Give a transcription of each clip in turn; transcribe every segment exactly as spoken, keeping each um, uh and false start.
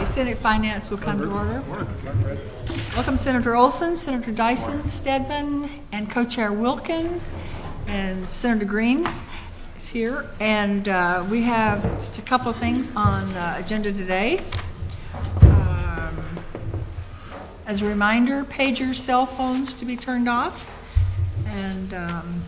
Senate Finance will come to order. Welcome Senator Olson, Senator Dyson, Stedman, and Co-Chair Wilkin, and Senator Green is here. And uh, we have just a couple of things on the agenda today. Um, as a reminder, pager cell phones to be turned off. And um,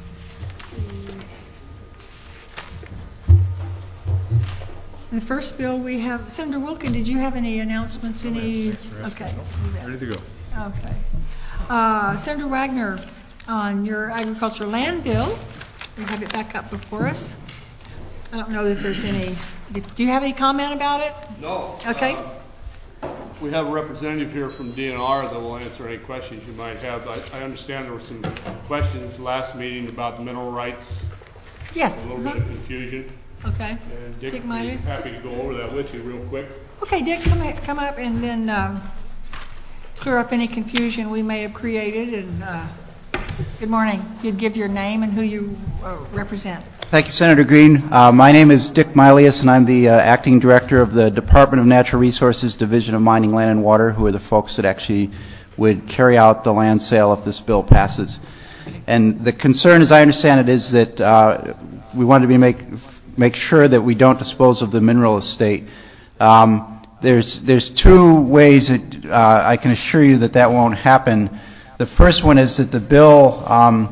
the first bill we have, Senator Wilkin, did you have any announcements? Any? Okay. Ready to go. Okay. Uh, Senator Wagner, on your agricultural land bill, we have it back up before us. I don't know that there's any, do you have any comment about it? No. Okay. Uh, we have a representative here from D N R that will answer any questions you might have. I, I understand there were some questions last meeting about the mineral rights. Yes. A little uh-huh. bit of confusion. Okay. And Dick, Dick would be Myers. happy to go over that with you real quick. Okay, Dick, come, come up and then um, clear up any confusion we may have created. And uh, good morning. You'd give your name and who you uh, represent. Thank you, Senator Green. Uh, my name is Dick Mylius, and I'm the uh, acting director of the Department of Natural Resources Division of Mining, Land, and Water, who are the folks that actually would carry out the land sale if this bill passes. And the concern, as I understand it, is that uh, we wanted to be make make sure that we don't dispose of the mineral estate. Um, there's there's two ways that uh, I can assure you that that won't happen. The first one is that the bill um,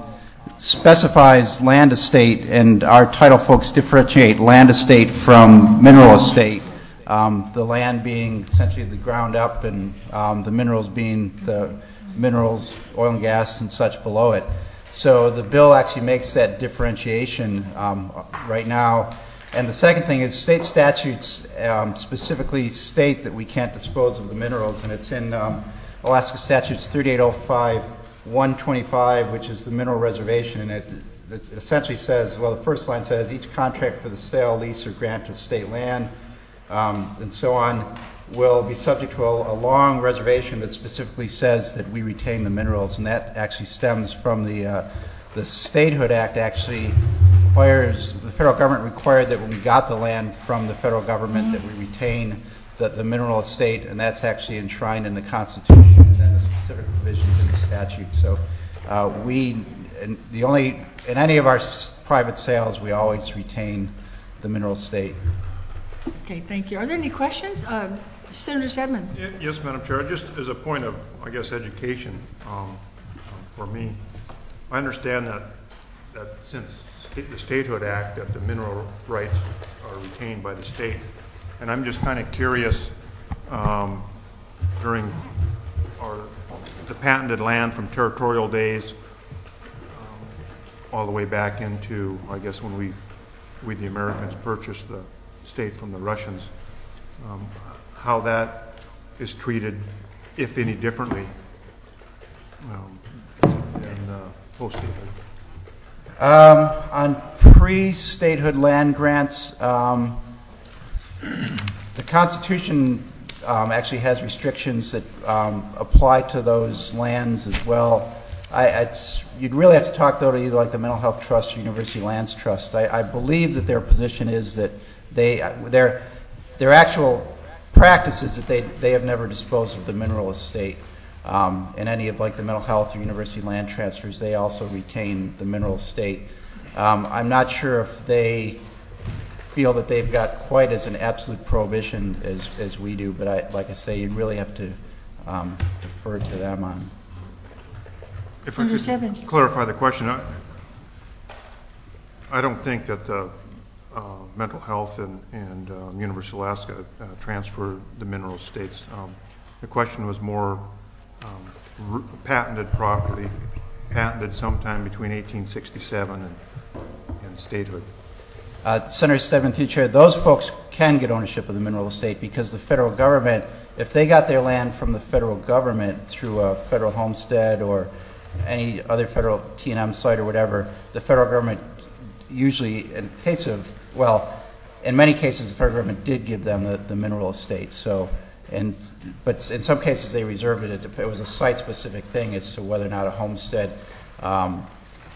specifies land estate, and our title folks differentiate land estate from mineral estate. Um, the land being essentially the ground up, and um, the minerals being the minerals, oil and gas, and such below it. So the bill actually makes that differentiation um, right now. And the second thing is state statutes um, specifically state that we can't dispose of the minerals, and it's in um, Alaska Statutes thirty-eight oh five one twenty-five, which is the mineral reservation, and it, it essentially says, well, the first line says, each contract for the sale, lease, or grant of state land, um, and so on, will be subject to a, a long reservation that specifically says that we retain the minerals, and that actually stems from the uh, the Statehood Act. Actually requires, the federal government required that when we got the land from the federal government that we retain the, the mineral estate, and that's actually enshrined in the Constitution and then the specific provisions in the statute. So uh, we, and the only, in any of our s private sales, we always retain the mineral estate. Okay, thank you. Are there any questions? Uh, Senator Stedman. Yes, Madam Chair. Just as a point of, I guess, education um, for me, I understand that that since the Statehood Act, that the mineral rights are retained by the state, and I'm just kind of curious. Um, during our the patented land from territorial days, um, all the way back into, I guess, when we we the Americans purchased the state from the Russians. Um, how that is treated, if any differently, um, than uh, post-statehood. Um, on pre-statehood land grants, um, the Constitution um, actually has restrictions that um, apply to those lands as well. I, it's, you'd really have to talk, though, to either like the Mental Health Trust or University Lands Trust. I, I believe that their position is that they, their, their actual practice is that they, they have never disposed of the mineral estate. Um, in any of like the mental health or university land transfers, they also retain the mineral estate. Um, I'm not sure if they feel that they've got quite as an absolute prohibition as, as we do, but I, like I say, you'd really have to um, defer to them on. If I could clarify the question, I, I don't think that the uh, mental health and, and um, University of Alaska uh, transfer the mineral estates. Um, the question was more um, patented property, patented sometime between eighteen sixty-seven and, and statehood. Uh, Senator Stedman, through the chair, those folks can get ownership of the mineral estate because the federal government, if they got their land from the federal government through a federal homestead or any other federal T and M site or whatever, the federal government usually, in case of, well, in many cases the federal government did give them the, the mineral estate. So, and, but in some cases they reserved it. It was a site-specific thing as to whether or not a homestead um,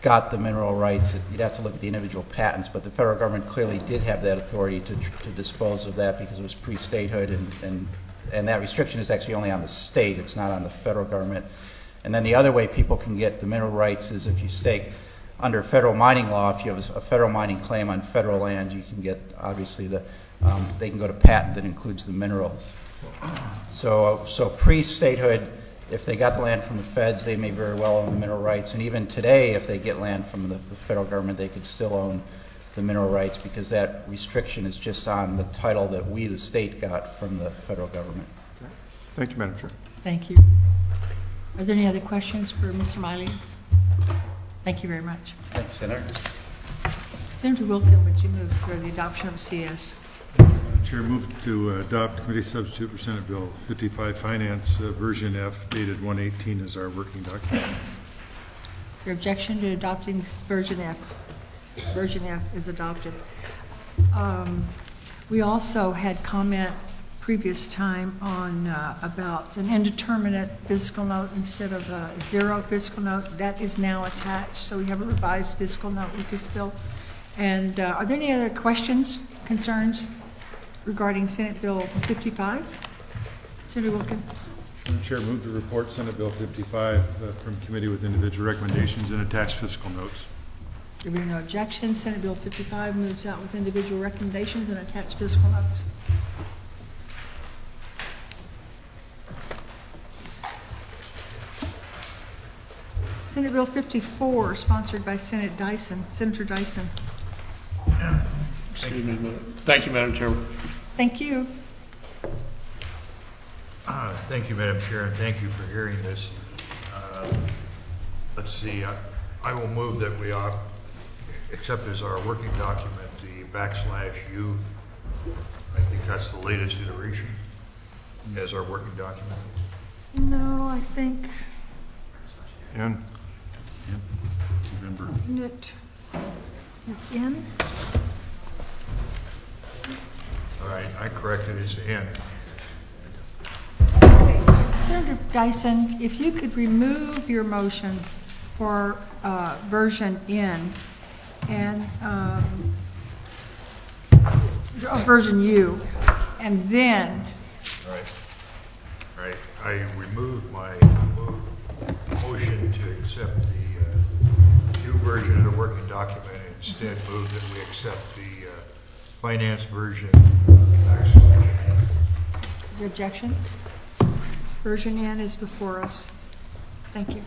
got the mineral rights, it- you'd have to look at the individual patents, but the federal government clearly did have that authority to, to dispose of that because it was pre-statehood, and, and, and that restriction is actually only on the state, it's not on the federal government. And then the other way people can get the mineral rights is if you stake under federal mining law, if you have a federal mining claim on federal land, you can get, obviously, the, um, they can go to patent that includes the minerals. So, so pre-statehood, if they got the land from the feds, they may very well own the mineral rights. And even today, if they get land from the, the federal government, they could still own the mineral rights because that restriction is just on the title that we, the state, got from the federal government. Thank you, Madam Chair. Thank you. Are there any other questions for Mister Milius? Thank you very much. Thanks, Senator. Senator Wilkin, would you move for the adoption of C S? Chair, move to adopt Committee Substitute for Senate Bill fifty-five Finance, uh, version F, dated one eighteen as our working document. Is there objection to adopting version F? Version F is adopted. Um, we also had comment previous time on uh, about an indeterminate fiscal note instead of a zero fiscal note. That is now attached, so we have a revised fiscal note with this bill. And uh, are there any other questions, concerns regarding Senate Bill fifty-five? Senator Wilkin. Madam Chair, move to report Senate Bill fifty-five uh, from committee with individual recommendations and attached fiscal notes. There being no objection, Senate Bill fifty-five moves out with individual recommendations and attached fiscal notes. Senate Bill fifty-four, sponsored by Senate Dyson. Senator Dyson. Excuse me a minute. Thank you, Madam Chairman. Thank you. Uh, Thank you, Madam Chair, and thank you for hearing this. Uh, Let's see, I I will move that we uh, accept as our working document the backslash U. I think that's the latest iteration as our working document. No, I think And Remember, it in. All right, I corrected his N. Senator Dyson, if you could remove your motion for uh, version N and um, uh, version U, and then All right. All right, I removed my mo- motion to accept the uh, new version of the working document and instead move that we accept the uh, finance version. Backslash N. is there objection? Version N is before us. Thank you.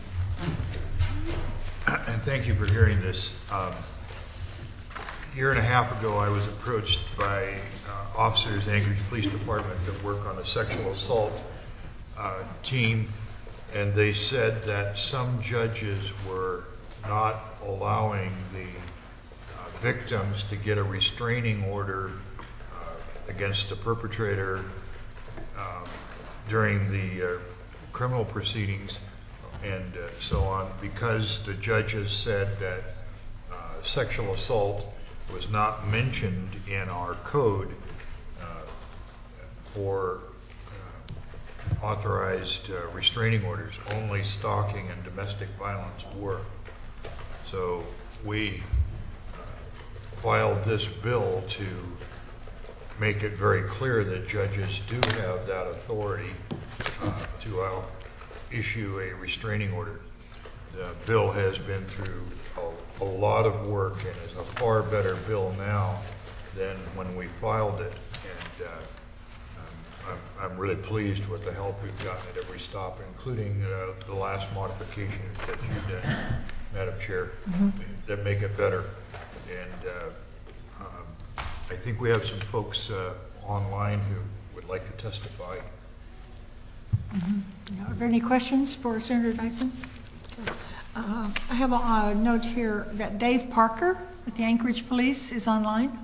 And thank you for hearing this. Um, A year and a half ago, I was approached by uh, officers in the Anchorage Police Department that work on the sexual assault uh, team, and they said that some judges were not allowing the uh, victims to get a restraining order uh, against the perpetrator um, during the uh, criminal proceedings and uh, so on, because the judges said that uh, sexual assault was not mentioned in our code uh, for uh, authorized uh, restraining orders. Only stalking and domestic violence were. So we uh, filed this bill to make it very clear that judges do have that authority uh, to uh, issue a restraining order. The bill has been through a, a lot of work and is a far better bill now than when we filed it. And uh, I'm, I'm, I'm really pleased with the help we've gotten at every stop, including uh, the last modifications that you've done, Madam Chair, mm-hmm. that make it better. And uh, um, I think we have some folks uh, online who would like to testify. Mm-hmm. Are there any questions for Senator Dyson? Uh, I have a, a note here that Dave Parker with the Anchorage Police is online.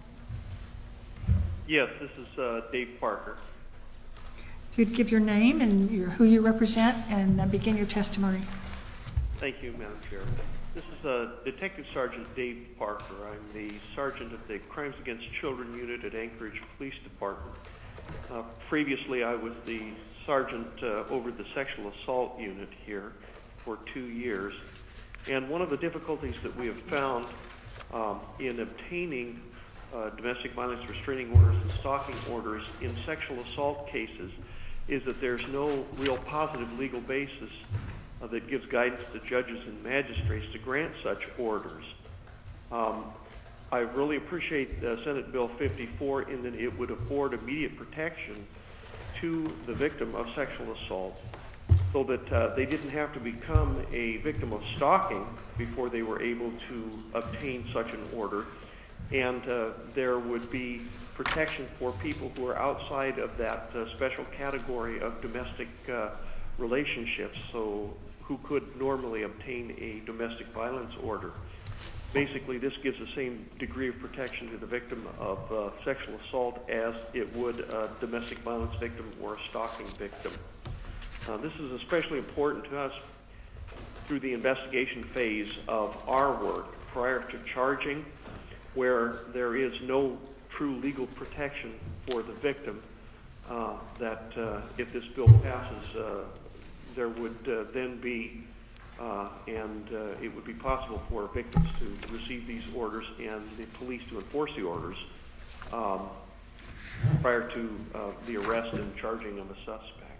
Yes, this is uh, Dave Parker. If you'd give your name and your, who you represent and uh, begin your testimony. Thank you, Madam Chair. This is uh, Detective Sergeant Dave Parker. I'm the Sergeant of the Crimes Against Children Unit at Anchorage Police Department. Uh, previously, I was the Sergeant uh, over the Sexual Assault Unit here for two years. And one of the difficulties that we have found um, in obtaining uh, domestic violence restraining orders and stalking orders in sexual assault cases is that there's no real positive legal basis uh, that gives guidance to judges and magistrates to grant such orders. Um, I really appreciate uh, Senate Bill fifty-four in that it would afford immediate protection to the victim of sexual assault so that uh, they didn't have to become a victim of stalking before they were able to obtain such an order. And uh, there would be protection for people who are outside of that uh, special category of domestic uh, relationships, so who could normally obtain a domestic violence order. Basically, this gives the same degree of protection to the victim of uh, sexual assault as it would a domestic violence victim or a stalking victim. Uh, this is especially important to us through the investigation phase of our work prior to charging, where there is no true legal protection for the victim, uh, that uh, if this bill passes, uh, there would uh, then be Uh, and uh, it would be possible for victims to receive these orders and the police to enforce the orders um, prior to uh, the arrest and charging of a suspect.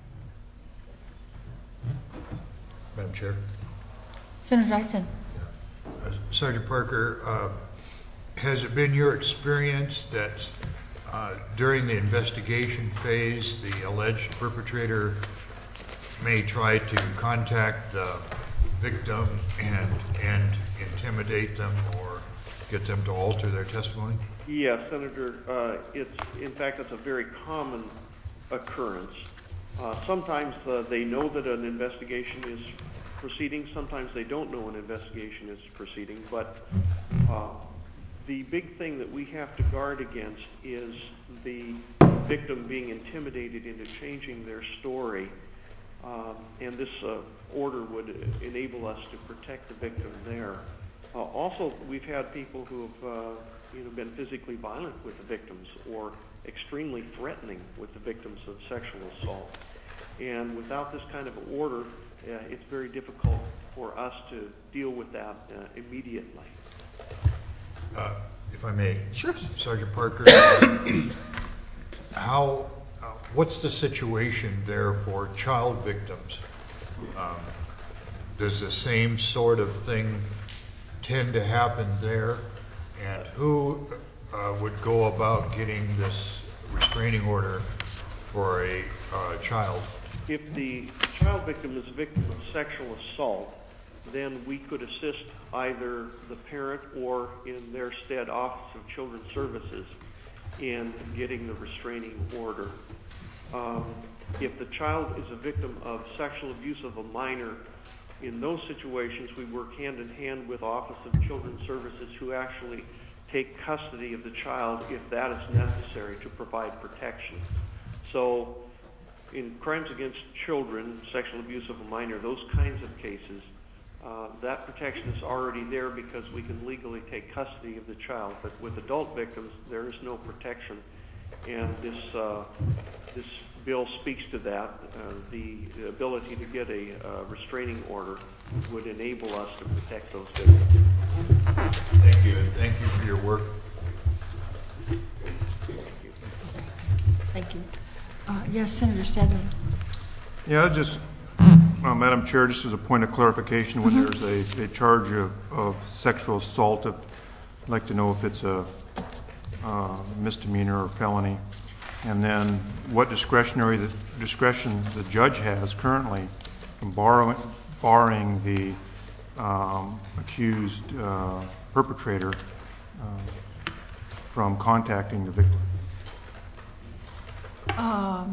Madam Chair. Senator Dyson. Uh, Sergeant Parker, uh, has it been your experience that uh, during the investigation phase, the alleged perpetrator may try to contact the victim and and intimidate them or get them to alter their testimony? Yes, Senator. Uh, it's in fact it's a very common occurrence. Uh, sometimes uh, they know that an investigation is proceeding. Sometimes they don't know an investigation is proceeding. But uh, the big thing that we have to guard against is the victim being intimidated into changing their story. Um, and this uh, order would enable us to protect the victim there. Uh, also, we've had people who have uh, you know, been physically violent with the victims or extremely threatening with the victims of sexual assault. And without this kind of order, uh, it's very difficult for us to deal with that uh, immediately. Uh, if I may, Sure. Sergeant Parker, how? Uh, what's the situation there for child victims? Um, does the same sort of thing tend to happen there? And who uh, would go about getting this restraining order for a uh, child? If the child victim is a victim of sexual assault, then we could assist either the parent or, in their stead, Office of Children's Services in getting the restraining order. Um, if the child is a victim of sexual abuse of a minor, in those situations we work hand in hand with Office of Children's Services, who actually take custody of the child if that is necessary to provide protection. So in crimes against children, sexual abuse of a minor, those kinds of cases, uh, that protection is already there because we can legally take custody of the child. But with adult victims, there is no protection. And this uh, this bill speaks to that. Uh, the ability to get a uh, restraining order would enable us to protect those victims. Thank you, and thank you for your work. Thank you. Uh, yes, Senator Stedman. Yeah, just, uh, Madam Chair, just as a point of clarification, when Mm-hmm. there's a, a charge of, of sexual assault, if, I'd like to know if it's a uh, misdemeanor or felony, and then what discretionary the discretion the judge has currently from borrowing, barring the um, accused uh, perpetrator uh, from contacting the victim. Um,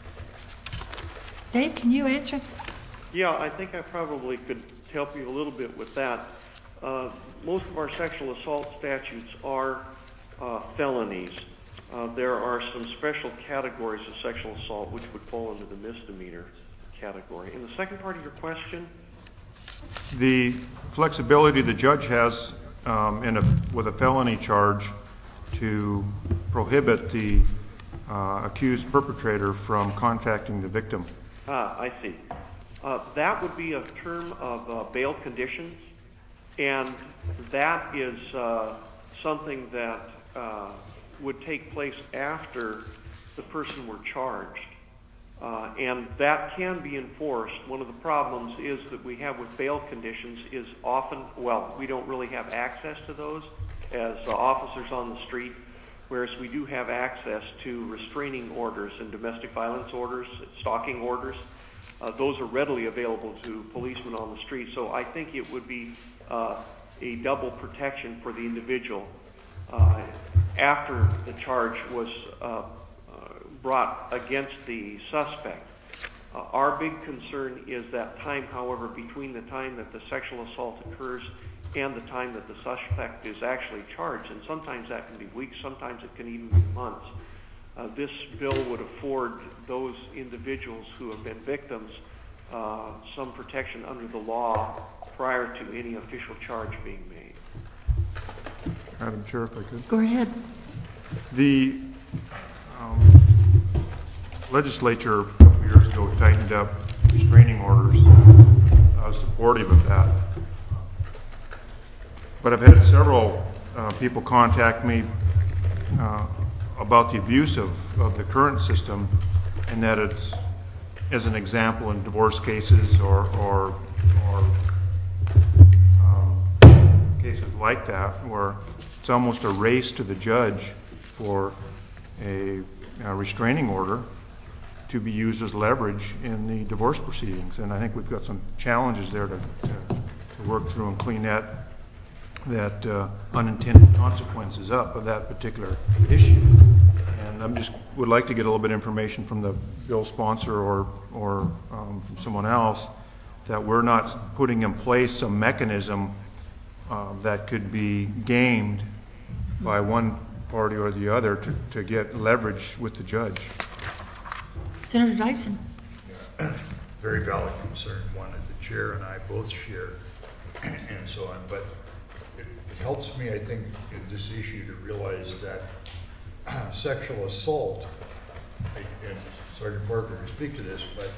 Dave, can you answer? Yeah, I think I probably could help you a little bit with that. Uh, most of our sexual assault statutes are uh, felonies. Uh, there are some special categories of sexual assault which would fall into the misdemeanor category. And the second part of your question? The flexibility the judge has um, in a, with a felony charge to prohibit the uh, accused perpetrator from contacting the victim. Ah, I see. Uh, that would be a term of uh, bail conditions. and that is uh, something that uh, would take place after the person were charged. Uh, and that can be enforced. One of the problems is that we have with bail conditions is often, well, we don't really have access to those as uh, officers on the street, whereas we do have access to restraining orders and domestic violence orders, stalking orders. Uh, those are readily available to policemen on the street. So I think it would be uh, a double protection for the individual uh, after the charge was uh, brought against the suspect. Uh, our big concern is that time, however, between the time that the sexual assault occurs and the time that the suspect is actually charged, and sometimes that can be weeks, sometimes it can even be months. Uh, this bill would afford those individuals who have been victims uh, some protection under the law prior to any official charge being made. Madam Chair, if I could. Go ahead. The um, legislature a couple years ago tightened up restraining orders. I was supportive of that. But I've had several uh, people contact me uh, about the abuse of, of the current system, and that it's, as an example, in divorce cases or, or, or um, cases like that, where it's almost a race to the judge for a, a restraining order to be used as leverage in the divorce proceedings. And I think we've got some challenges there to, to, to work through and clean that, that uh, unintended consequences up of that particular issue. And I just would like to get a little bit of information from the bill sponsor or, or um, from someone else that we're not putting in place some mechanism uh, that could be gamed by one party or the other to, to get leverage with the judge. Senator Dyson. Yeah, very valid concern, one that the chair and I both share, and so on. But it, it helps me, I think, in this issue to realize that uh, sexual assault, and Sergeant Parker can speak to this, but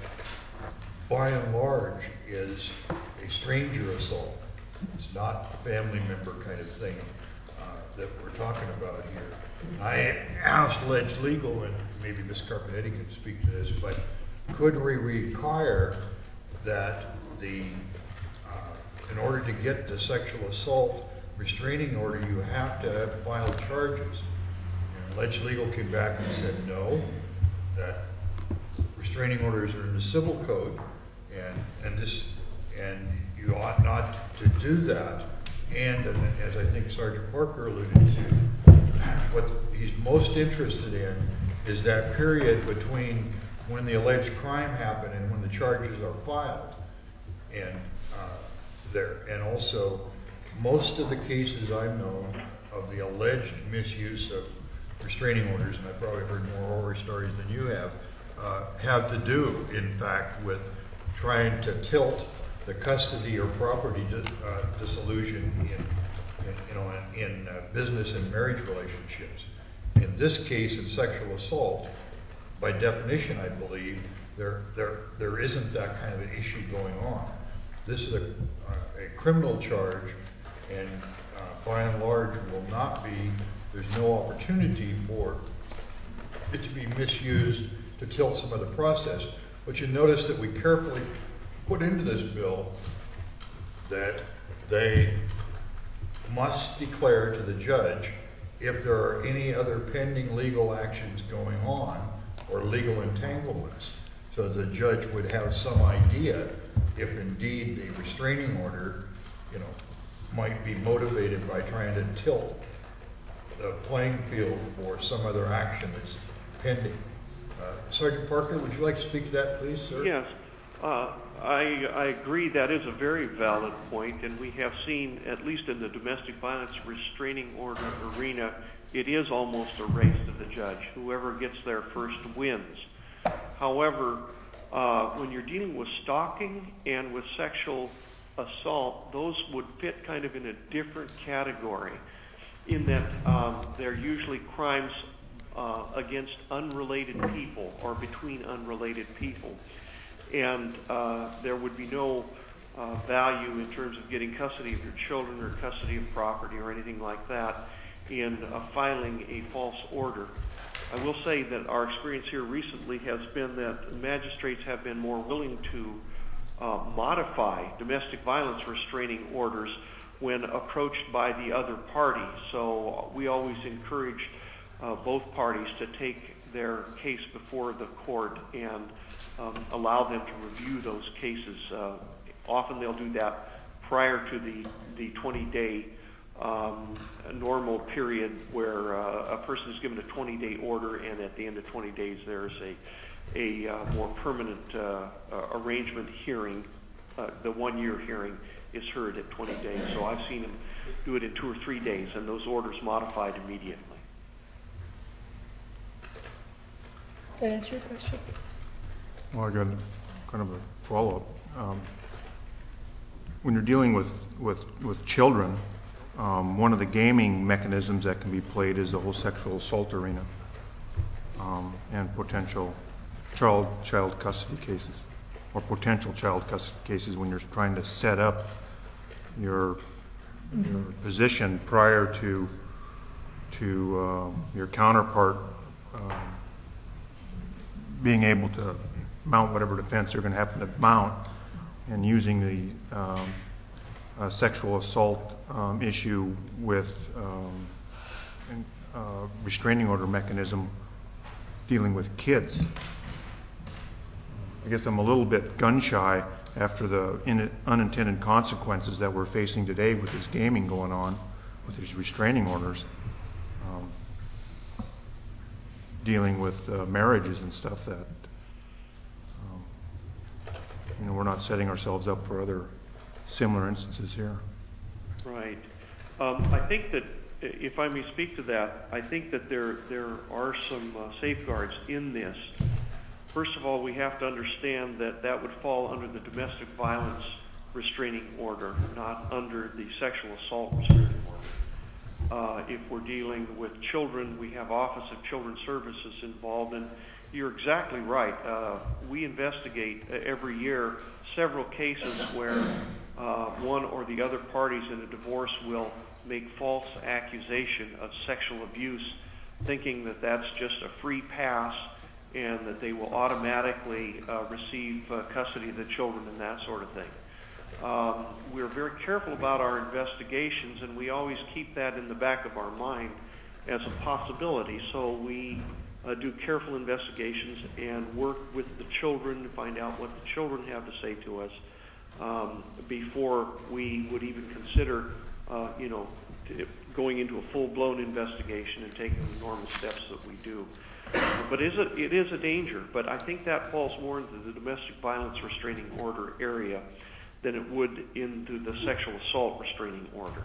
by and large is a stranger assault. It's not a family member kind of thing uh, that we're talking about here. I asked Ledge Legal, and maybe Miz Carpenetti can speak to this, but could we require that the, uh, in order to get the sexual assault restraining order, you have to have filed charges? And Ledge Legal came back and said no, that restraining orders are in the civil code, and and this and you ought not to do that. And, and as I think Sergeant Parker alluded to, what he's most interested in is that period between when the alleged crime happened and when the charges are filed. And uh, there, and also most of the cases I've known of the alleged misuse of restraining orders, and I've probably heard more horror stories than you have, uh, have to do, in fact, with trying to tilt the custody or property dis uh, dissolution in, in, you know, in, in uh, business and marriage relationships. In this case, in sexual assault, by definition, I believe, there, there, there isn't that kind of an issue going on. This is a, uh, a criminal charge, and uh, by and large will not be, there's no opportunity for it to be misused to tilt some of the process. But you notice that we carefully put into this bill that they must declare to the judge if there are any other pending legal actions going on or legal entanglements, so the judge would have some idea if indeed the restraining order, you know, might be motivated by trying to tilt the playing field for some other action that's pending. Uh, Sergeant Parker, would you like to speak to that, please, sir? Yes. Uh, I, I agree that is a very valid point, and we have seen, at least in the domestic violence restraining order arena, it is almost a race to the judge. Whoever gets there first wins. However, uh, when you're dealing with stalking and with sexual assault, those would fit kind of in a different category in that um, they're usually crimes uh, against unrelated people or between unrelated people. And uh, there would be no uh, value in terms of getting custody of your children or custody of property or anything like that in uh, filing a false order. I will say that our experience here recently has been that magistrates have been more willing to uh, modify domestic violence restraining orders when approached by the other party. So we always encourage uh, both parties to take their case before the court and um, allow them to review those cases. Uh, often they'll do that prior to the, the twenty-day um, normal period where uh, a person is given a twenty-day order, and at the end of twenty days there's a, a uh, more permanent uh, uh, arrangement hearing. Uh, the one-year hearing is heard at twenty days. So I've seen them do it in two or three days, and those orders modified immediately. Did that answer your question? Well, I got kind of a follow-up. Um, when you're dealing with, with, with children, um, one of the gaming mechanisms that can be played is the whole sexual assault arena um, and potential child, child custody cases, or potential child custody cases when you're trying to set up your, mm-hmm. your position prior to, to uh, your counterpart um, being able to mount whatever defense they're going to happen to mount, and using the um, uh, sexual assault um, issue with um, an, uh, restraining order mechanism dealing with kids. I guess I'm a little bit gun shy after the in, unintended consequences that we're facing today with this gaming going on, with these restraining orders. Um, dealing with uh, marriages and stuff that, um, you know, we're not setting ourselves up for other similar instances here. Right. Um, I think that, if I may speak to that, I think that there, there are some uh, safeguards in this. First of all, we have to understand that that would fall under the domestic violence restraining order, not under the sexual assault restraining order. Uh, if we're dealing with children, we have Office of Children's Services involved, and you're exactly right. Uh, we investigate uh, every year several cases where uh, one or the other parties in a divorce will make false accusation of sexual abuse, thinking that that's just a free pass and that they will automatically uh, receive uh, custody of the children and that sort of thing. Um, we're very careful about our investigations, and we always keep that in the back of our mind as a possibility. So we uh, do careful investigations and work with the children to find out what the children have to say to us um, before we would even consider, uh, you know, t- going into a full-blown investigation and taking the normal steps that we do. Uh, but it is, a, it is a danger. But I think that falls more into the domestic violence restraining order area than it would into the sexual assault restraining order.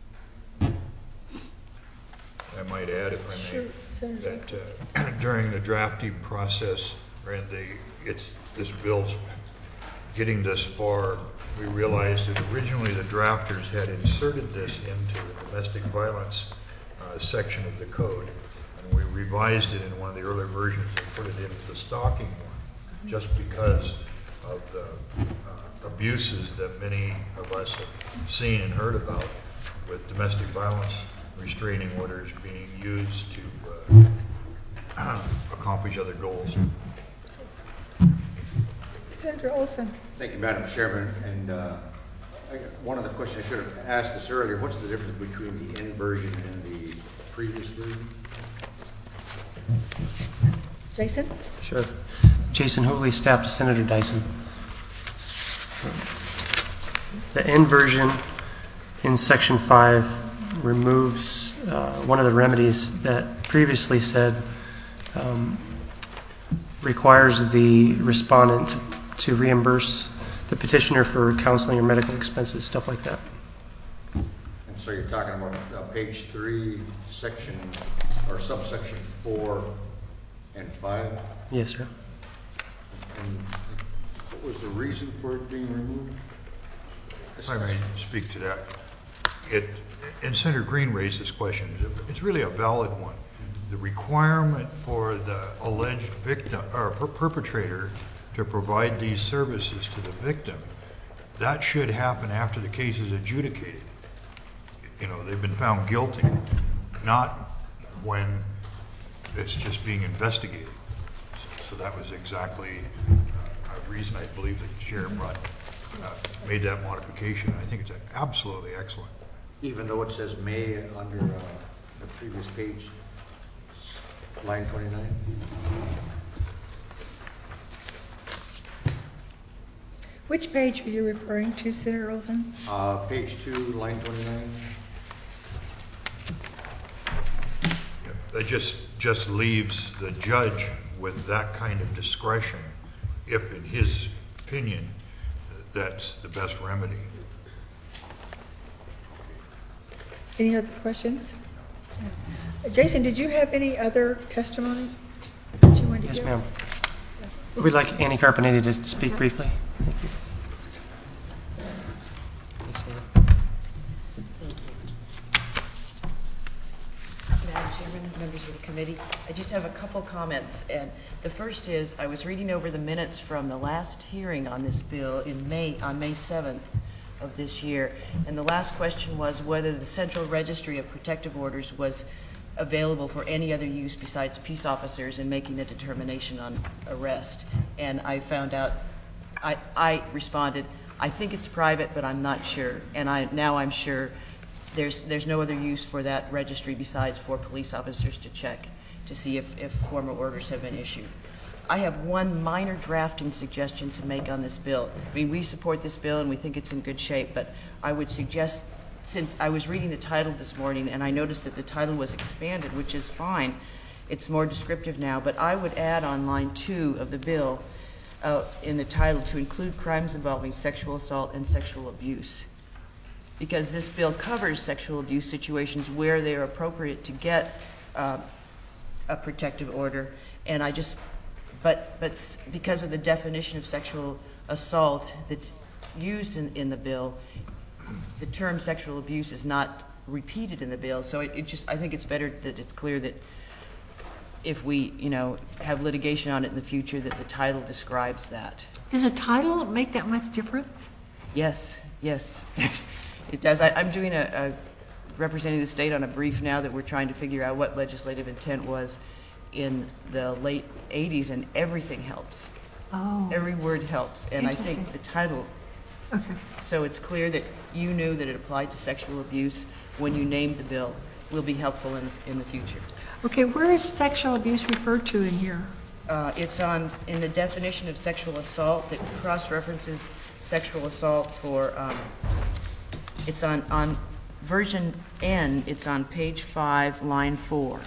I might add, if I may, Sure. that uh, during the drafting process, or in the, it's, this bill's getting this far, we realized that originally the drafters had inserted this into the domestic violence uh, section of the code, and we revised it in one of the earlier versions and put it into the stalking one, just because of the uh, abuses that many of us have seen and heard about, with domestic violence restraining orders being used to uh, accomplish other goals. Senator Olson. Thank you, Madam Chairman. And uh, I, one of the questions I should have asked this earlier, what's the difference between the N version and the previous version? Jason? Sure. Jason Hooley, staff to Senator Dyson. The N version in Section five removes uh, one of the remedies that previously said um, requires the respondent to, to reimburse the petitioner for counseling or medical expenses, stuff like that. And so you're talking about uh, page three, section or subsection four and five? Yes, sir. And what was the reason for it being removed? If I may speak to that. It, and Senator Green raised this question. It's really a valid one. The requirement for the alleged victim or per perpetrator to provide these services to the victim that should happen after the case is adjudicated. You know, they've been found guilty, not when it's just being investigated. So that was exactly uh, a reason I believe the chair brought, uh, made that modification. I think it's absolutely excellent. Even though it says may under uh, the previous page, line twenty-nine? Which page are you referring to, Senator Olson? Uh, page two, line twenty-nine. That just, just leaves the judge with that kind of discretion if, in his opinion, that's the best remedy. Any other questions? Jason, did you have any other testimony that you wanted to Yes, give? ma'am. We'd like Annie Carpenetti to speak briefly. Thank you. Thanks, Annie. Madam Chairman, members of the committee, I just have a couple comments. And the first is, I was reading over the minutes from the last hearing on this bill in May, on May seventh of this year. And the last question was whether the Central Registry of Protective Orders was available for any other use besides peace officers in making the determination on arrest. And I found out, I, I responded, I think it's private, but I'm not sure. And I, now I'm sure there's, there's no other use for that registry besides for police officers to check to see if, if formal orders have been issued. I have one minor drafting suggestion to make on this bill. I mean, we support this bill and we think it's in good shape, but I would suggest, since I was reading the title this morning and I noticed that the title was expanded, which is fine, it's more descriptive now, but I would add on line two of the bill uh, in the title to include crimes involving sexual assault and sexual abuse. Because this bill covers sexual abuse situations where they are appropriate to get uh, a protective order, and I just, but but because of the definition of sexual assault that's used in, in the bill, the term sexual abuse is not repeated in the bill. So it, it just, I think it's better that it's clear that if we, you know, have litigation on it in the future, that the title describes that. Does a title make that much difference? Yes, yes, it does. I, I'm doing a, a representing the state on a brief now that we're trying to figure out what legislative intent was in the late eighties, and everything helps. Oh. Every word helps, and I think Interesting. the title, Okay. so it's clear that you knew that it applied to sexual abuse when you named the bill, will be helpful in, in the future. Okay, where is sexual abuse referred to in here? Uh, it's on, in the definition of sexual assault that cross-references sexual assault for, um, it's on, on version N, it's on page five, line four.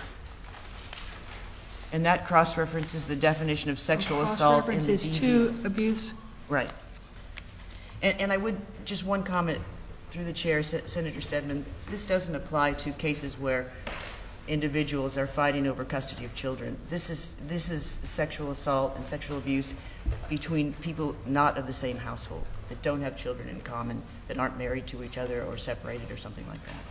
And that cross-references the definition of sexual assault in the D B. Cross-references to abuse? Right. And, and I would, just one comment through the chair, Se- Senator Stedman, this doesn't apply to cases where individuals are fighting over custody of children. This is, this is sexual assault and sexual abuse between people not of the same household, that don't have children in common, that aren't married to each other or separated or something like that.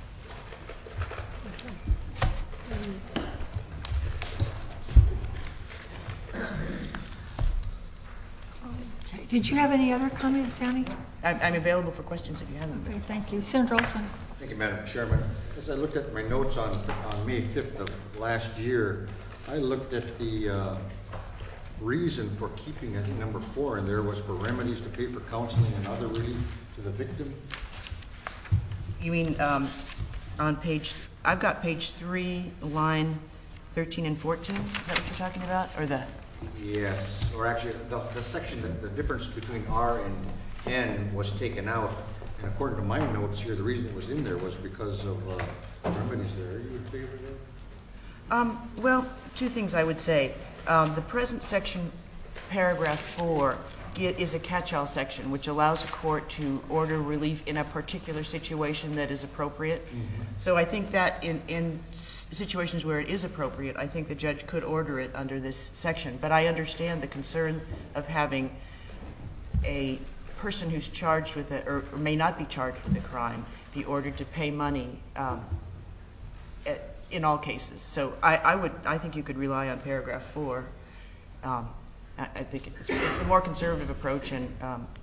Okay. Did you have any other comments, Annie? I'm, I'm available for questions if you have them. Okay, thank you. Senator Olson? Thank you, Madam Chairman. As I looked at my notes on, on May fifth of last year, I looked at the uh, reason for keeping, I think, number four in there was for remedies to pay for counseling and other relief to the victim. You mean um, on page, I've got page three, line thirteen and fourteen? Is that what you're talking about? Or the? Yes, or actually, the, the section, that the difference between R and N was taken out. And according to my notes here, the reason it was in there was because of uh, remedies there. Are you in favor of that? Um, well, two things I would say. Um, the present section, paragraph four, is a catch-all section which allows a court to order relief in a particular situation that is appropriate. Mm-hmm. So I think that in, in situations where it is appropriate, I think the judge could order it under this section. But I understand the concern of having a person who's charged with it, or, or may not be charged with a crime, be ordered to pay money um, at, in all cases. So I, I would, I think you could rely on paragraph four. Um, I, I think it's, it's a more conservative approach, and um,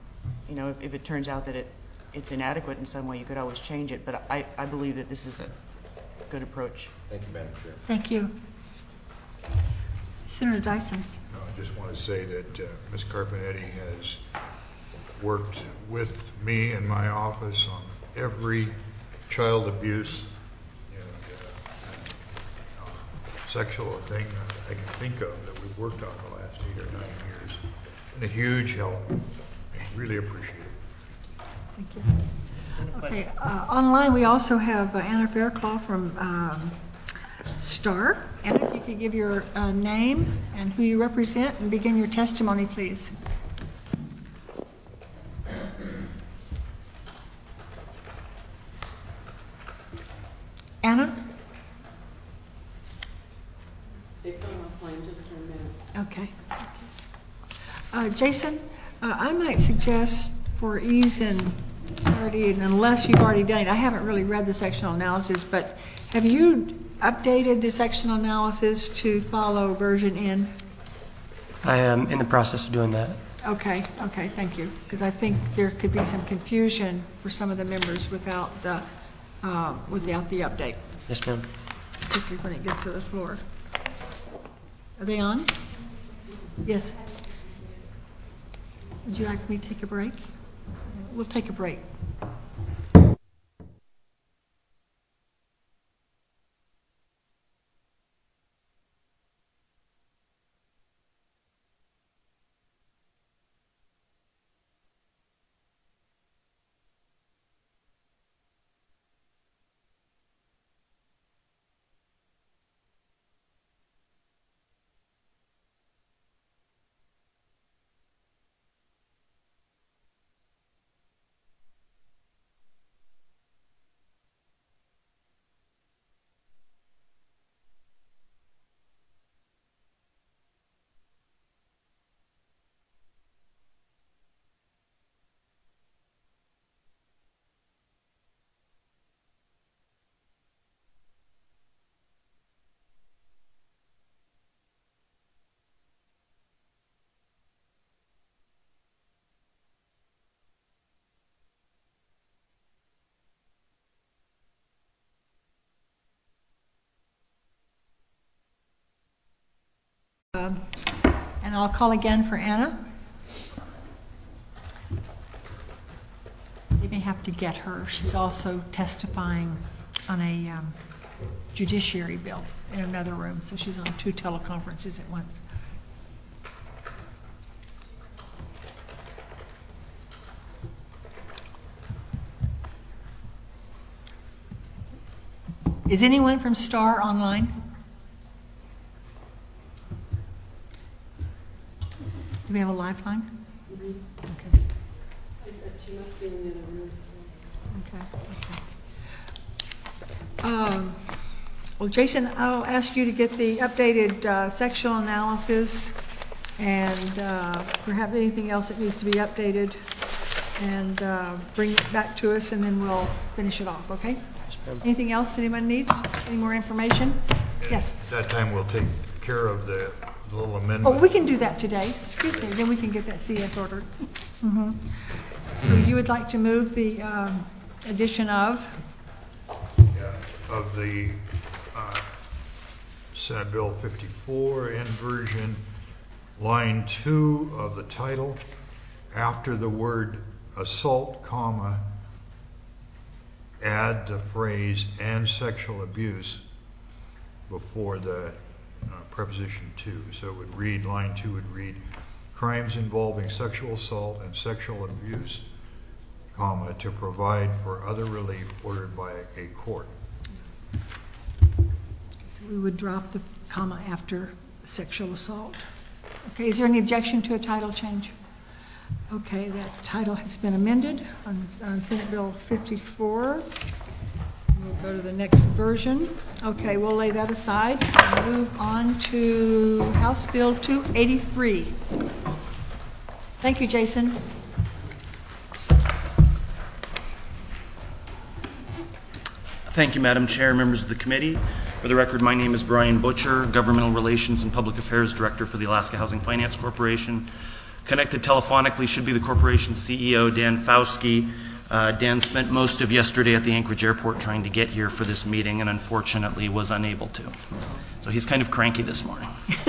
you know, if, if it turns out that it, it's inadequate in some way, you could always change it. But I, I believe that this is a good approach. Thank you, Madam Chair. Thank you. Senator Dyson. No, I just want to say that uh, Miz Carpenetti has worked with me in my office on every child abuse and uh, uh, sexual thing I can think of that we've worked on the last eight or nine years. And a huge help. I really appreciate it. Thank you. Okay, uh, online we also have uh, Anna Fairclough from um, STAR. Anna, if you could give your uh, name and who you represent and begin your testimony, please. Anna? They come offline just for a minute. Okay. Uh, Jason, uh, I might suggest for ease and clarity, and unless you've already done it, I haven't really read the sectional analysis, but have you updated the sectional analysis to follow version N? I am in the process of doing that. Okay, okay, thank you. Because I think there could be some confusion for some of the members without the, uh, without the update, Yes, ma'am. particularly when it gets to the floor. Are they on? Yes. Would you like me to take a break? We'll take a break. Um, and I'll call again for Anna. You may have to get her. She's also testifying on a um, judiciary bill in another room, so she's on two teleconferences at once. Is anyone from STAR online? Do we have a lifeline? Mm-hmm. Okay. She must be in the other room still. Okay. Okay. Um, well, Jason, I'll ask you to get the updated uh, sectional analysis and uh, perhaps anything else that needs to be updated, and uh, bring it back to us, and then we'll finish it off, okay? Yes, anything else anyone needs? Any more information? Yes. At that time, we'll take care of the the little amendment. Oh, we can do that today. Excuse me. Then we can get that C S ordered. Mm-hmm. So you would like to move the um, addition of? Yeah, of the uh, Senate Bill fifty-four in version, line two of the title, after the word assault, comma, add the phrase and sexual abuse before the uh, preposition to. So it would read, line two would read, crimes involving sexual assault and sexual abuse, comma, to provide for other relief ordered by a court. So we would drop the comma after sexual assault. Okay, is there any objection to a title change? Okay, that title has been amended on, on Senate Bill fifty-four. We'll go to the next version. Okay, we'll lay that aside and move on to House Bill two eighty-three. Thank you, Jason. Thank you, Madam Chair, members of the committee. For the record, my name is Brian Butcher, Governmental Relations and Public Affairs Director for the Alaska Housing Finance Corporation. Connected telephonically should be the corporation's C E O, Dan Fauske. Uh, Dan spent most of yesterday at the Anchorage airport trying to get here for this meeting and unfortunately was unable to. So he's kind of cranky this morning.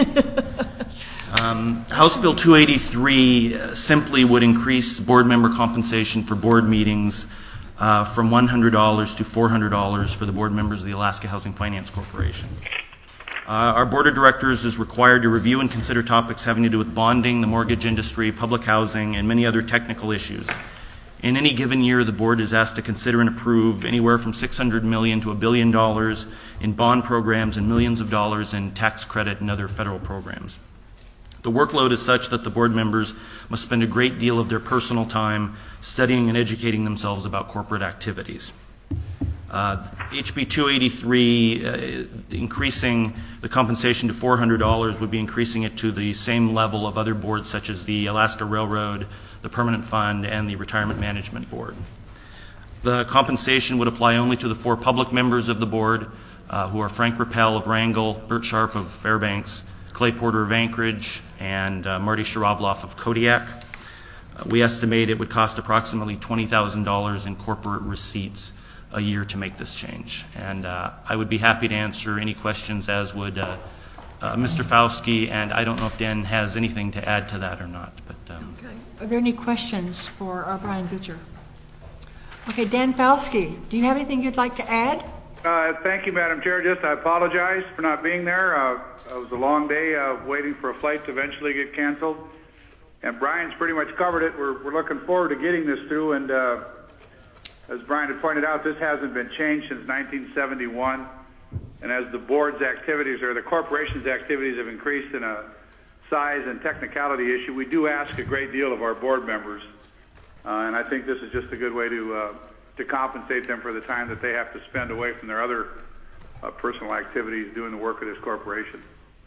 um, House Bill two eighty-three uh, simply would increase board member compensation for board meetings uh, from one hundred dollars to four hundred dollars for the board members of the Alaska Housing Finance Corporation. Uh, our board of directors is required to review and consider topics having to do with bonding, the mortgage industry, public housing, and many other technical issues. In any given year, the board is asked to consider and approve anywhere from six hundred million dollars to a billion dollars in bond programs and millions of dollars in tax credit and other federal programs. The workload is such that the board members must spend a great deal of their personal time studying and educating themselves about corporate activities. Uh, H B two eighty-three, uh, increasing the compensation to four hundred dollars would be increasing it to the same level of other boards such as the Alaska Railroad, the Permanent Fund, and the Retirement Management Board. The compensation would apply only to the four public members of the board, uh, who are Frank Rappel of Wrangell, Bert Sharp of Fairbanks, Clay Porter of Anchorage, and uh, Marty Sharovloff of Kodiak. Uh, we estimate it would cost approximately twenty thousand dollars in corporate receipts a year to make this change. And uh, I would be happy to answer any questions, as would uh, uh, Mister Fauske, and I don't know if Dan has anything to add to that or not. But um, okay. Are there any questions for uh, Brian Bitcher? Okay, Dan Fauske, do you have anything you'd like to add? Uh, thank you, Madam Chair. Just I apologize for not being there. Uh, it was a long day uh, waiting for a flight to eventually get canceled. And Brian's pretty much covered it. We're, we're looking forward to getting this through. And uh, as Brian had pointed out, this hasn't been changed since nineteen seventy-one. And as the board's activities or the corporation's activities have increased in a size and technicality issue, we do ask a great deal of our board members. Uh, and I think this is just a good way to uh, to compensate them for the time that they have to spend away from their other uh, personal activities doing the work of this corporation.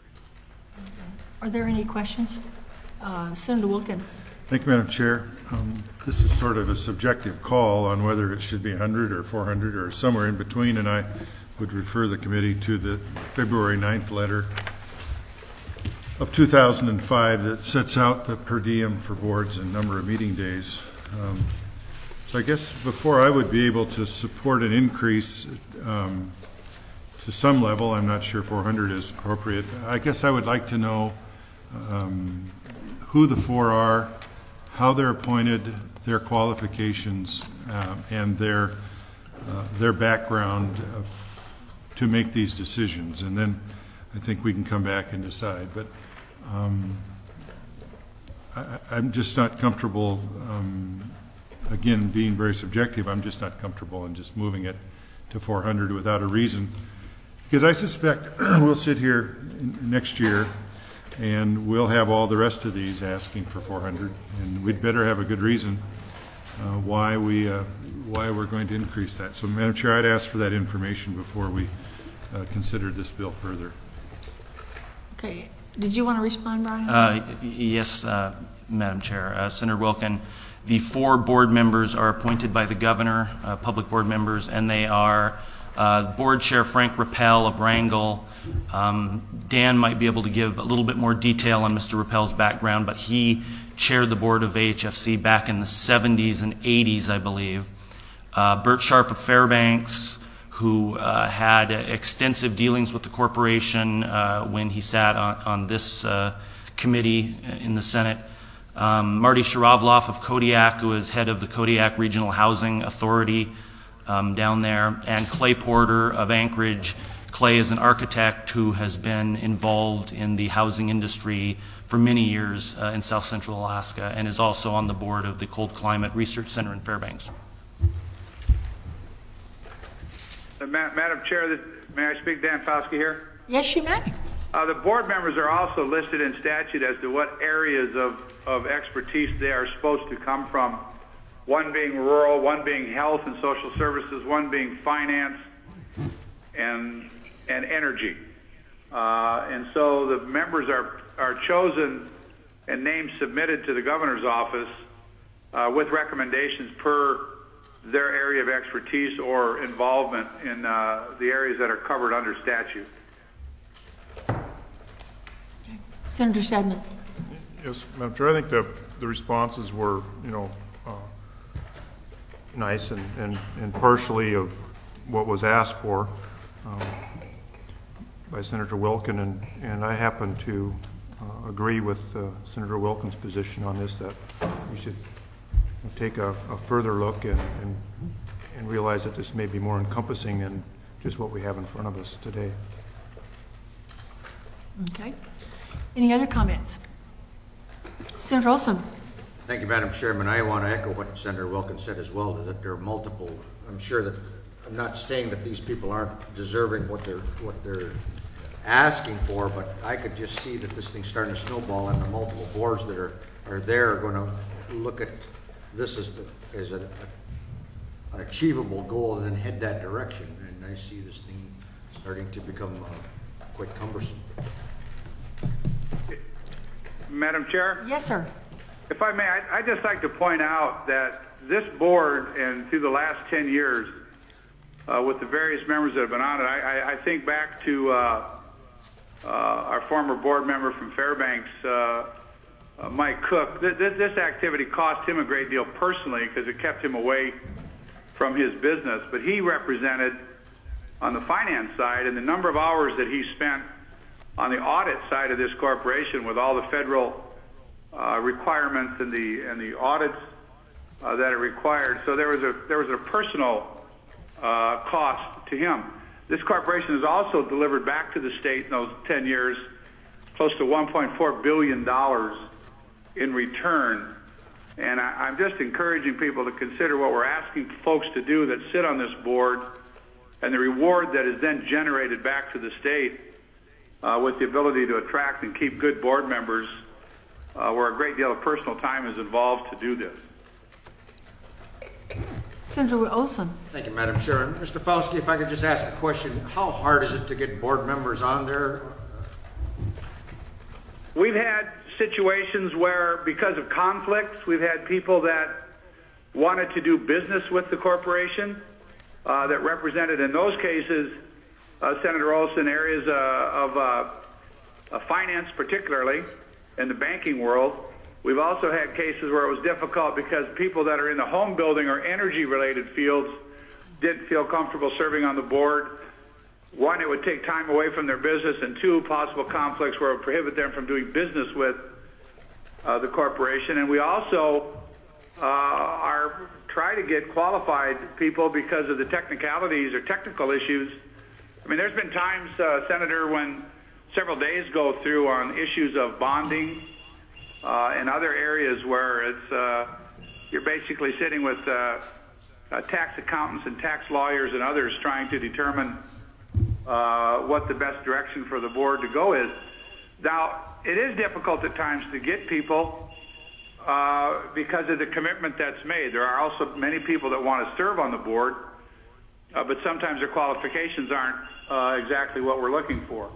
Are there any questions? Uh, Senator Wilkin. Thank you, Madam Chair. Um, this is sort of a subjective call on whether it should be one hundred or four hundred or somewhere in between, and I would refer the committee to the February ninth letter of two thousand five that sets out the per diem for boards and number of meeting days. Um, so I guess before I would be able to support an increase um, to some level, I'm not sure four hundred is appropriate. I guess I would like to know um, who the four are, how they're appointed, their qualifications, uh, and their uh, their background of, to make these decisions, and then I think we can come back and decide. But um, I, I'm just not comfortable. Um, again, being very subjective, I'm just not comfortable in just moving it to four hundred without a reason, because I suspect we'll sit here next year and we'll have all the rest of these asking for four hundred, and we'd better have a good reason uh, why we uh, why we're going to increase that. So, Madam Chair, I'd ask for that information before we uh, consider this bill further. Okay. Did you want to respond, Brian? Uh, yes, uh, Madam Chair. Uh, Senator Wilkin, the four board members are appointed by the governor, uh, public board members, and they are uh, Board Chair Frank Rappel of Wrangell. Um, Dan might be able to give a little bit more detail on Mister Rappel's background, but he chaired the board of A H F C back in the seventies and eighties, I believe. Uh, Bert Sharp of Fairbanks, who uh, had extensive dealings with the corporation uh, when he sat on, on this uh, committee in the Senate. Um, Marty Sharovloff of Kodiak, who is head of the Kodiak Regional Housing Authority um, down there, and Clay Porter of Anchorage. Clay is an architect who has been involved in the housing industry for many years uh, in South Central Alaska, and is also on the board of the Cold Climate Research Center in Fairbanks. Uh, Ma Madam Chair, this, may I speak? Dan Fauske here. Yes, you may. Uh, the board members are also listed in statute as to what areas of, of expertise they are supposed to come from, one being rural, one being health and social services, one being finance and, and energy. Uh, and so the members are, are chosen and names submitted to the governor's office uh, with recommendations per their area of expertise or involvement in uh, the areas that are covered under statute. Senator Stedman. Yes, Madam Chair, I think the, the responses were, you know, uh, nice and, and, and partially of what was asked for um, by Senator Wilkin, and, and I happen to uh, agree with uh, Senator Wilkin's position on this, that we should take a, a further look and, and, and realize that this may be more encompassing than just what we have in front of us today. Okay. Any other comments? Senator Olson. Thank you, Madam Chairman. I want to echo what Senator Wilkins said as well, that there are multiple, I'm sure that, I'm not saying that these people aren't deserving what they're, what they're asking for, but I could just see that this thing's starting to snowball, and the multiple boards that are, are there are going to look at this as, the, as a, a, an achievable goal and then head that direction. And I see this thing starting to become uh, quite cumbersome. Madam Chair? Yes, sir. If I may, I'd, I'd just like to point out that this board, and through the last ten years, uh, with the various members that have been on it, I, I, I think back to uh, uh, our former board member from Fairbanks, uh, uh, Mike Cook. Th th this activity cost him a great deal personally because it kept him away from his business, but he represented on the finance side, and the number of hours that he spent on the audit side of this corporation with all the federal uh, requirements and the and the audits uh, that are required. So there was a there was a personal uh, cost to him. This corporation has also delivered back to the state in those ten years close to one point four billion dollars in return. And I, I'm just encouraging people to consider what we're asking folks to do that sit on this board, and the reward that is then generated back to the state uh, with the ability to attract and keep good board members, uh, where a great deal of personal time is involved to do this. Senator Olson. Thank you, Madam Chair. And Mister Fauske, if I could just ask a question, how hard is it to get board members on there? We've had situations where, because of conflicts, we've had people that wanted to do business with the corporation uh, that represented, in those cases, uh, Senator Olson, areas uh, of uh, uh, finance, particularly in the banking world. We've also had cases where it was difficult because people that are in the home building or energy-related fields didn't feel comfortable serving on the board. One, it would take time away from their business, and two, possible conflicts where it would prohibit them from doing business with uh, the corporation. And we also uh, are try to get qualified people because of the technicalities or technical issues. I mean, there's been times, uh, Senator, when several days go through on issues of bonding uh, and other areas where it's uh, you're basically sitting with uh, uh, tax accountants and tax lawyers and others trying to determine Uh, what the best direction for the board to go is. Now, it is difficult at times to get people uh, because of the commitment that's made. There are also many people that want to serve on the board, uh, but sometimes their qualifications aren't uh, exactly what we're looking for.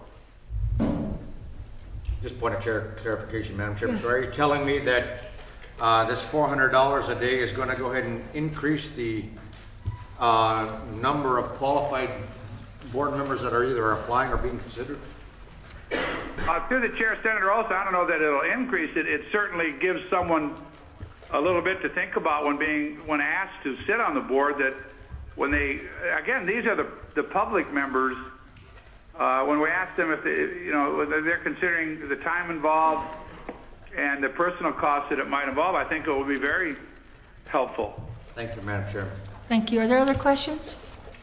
Just point of clarification, Madam Chair. Yes. Are you telling me that uh, this four hundred dollars a day is going to go ahead and increase the uh, number of qualified board members that are either applying or being considered? Uh, through the chair, Senator Olson, I don't know that it'll increase it. It certainly gives someone a little bit to think about when being when asked to sit on the board. That when they again, these are the the public members. Uh, when we ask them if they, you know, whether they're considering the time involved and the personal costs that it might involve, I think it will be very helpful. Thank you, Madam Chairman. Thank you. Are there other questions?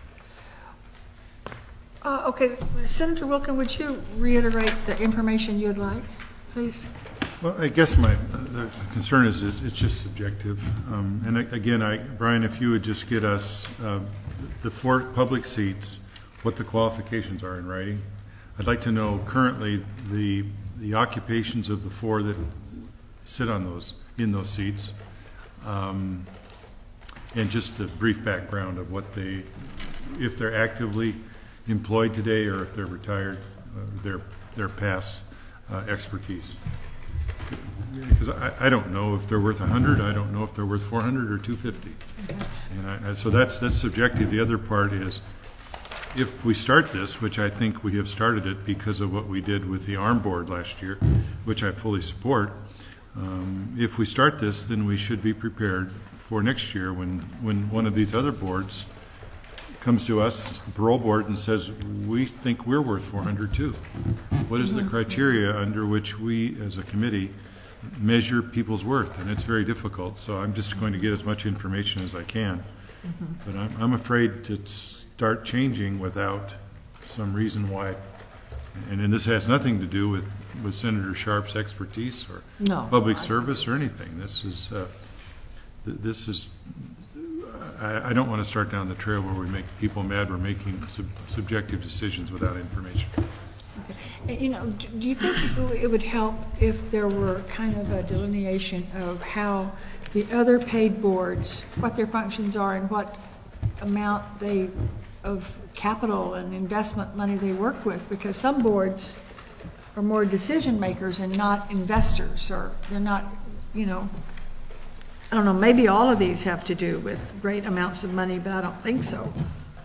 Uh, okay, Senator Wilkin, would you reiterate the information you'd like, please? Well, I guess my the concern is that it's just subjective. Um, and again, I, Brian, if you would just get us uh, the four public seats, what the qualifications are in writing. I'd like to know currently the the occupations of the four that sit on those in those seats, um, and just a brief background of what they, if they're actively employed today or if they're retired, uh, their their past uh, expertise. Because I, I don't know if they're worth a hundred. I don't know if they're worth four hundred or two fifty. And I, I, so that's that's subjective. The other part is, if we start this, which I think we have started it because of what we did with the ARM board last year, which I fully support, um, if we start this, then we should be prepared for next year when, when one of these other boards comes to us, the parole board, and says, we think we're worth four hundred too. What is the criteria under which we, as a committee, measure people's worth? And it's very difficult, so I'm just going to get as much information as I can. Mm-hmm. But I'm, I'm afraid to start changing without some reason why. And, and this has nothing to do with, with Senator Sharp's expertise or no, public service or anything. This is, uh, th this is, I, I don't want to start down the trail where we make people mad we're making sub subjective decisions without information. Okay. You know, do you think it would help if there were kind of a delineation of how the other paid boards, what their functions are and what amount they of capital and investment money they work with? Because some boards are more decision makers and not investors, or they're not, you know, I don't know, maybe all of these have to do with great amounts of money, but I don't think so.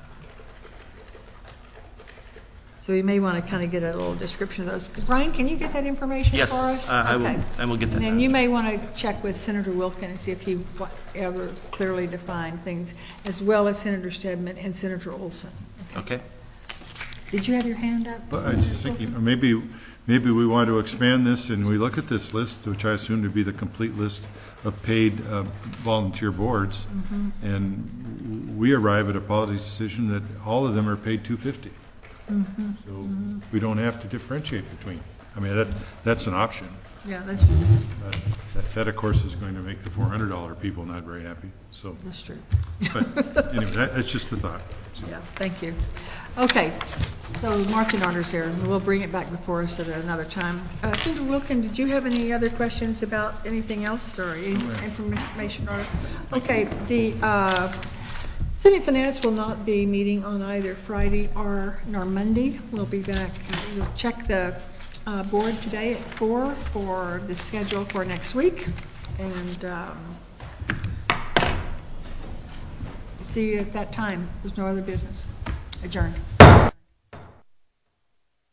So you may want to kind of get a little description of those. Brian, can you get that information yes, for us? Uh, I okay. will. I will get that. And then down. you may want to check with Senator Wilkin and see if he ever clearly defined things, as well as Senator Stedman and Senator Olson. Okay. okay. Did you have your hand up? Well, I was just thinking, or maybe, maybe we want to expand this and we look at this list, which I assume to be the complete list of paid uh, volunteer boards, mm-hmm. and we arrive at a policy decision that all of them are paid two hundred fifty dollars. Mm-hmm. So mm-hmm. we don't have to differentiate between. I mean, that that's an option. Yeah, that's true. But that, that, of course, is going to make the four hundred dollar people not very happy. So that's true. But anyway, that, that's just the thought. So. Yeah, thank you. Okay, so marching orders here, and we'll bring it back before us at another time. Uh, Senator Wilkin, did you have any other questions about anything else or any information? Or okay, the. Uh, City Finance will not be meeting on either Friday or nor Monday. We'll be back. We'll check the uh, board today at four for the schedule for next week, and um, see you at that time. There's no other business. Adjourned.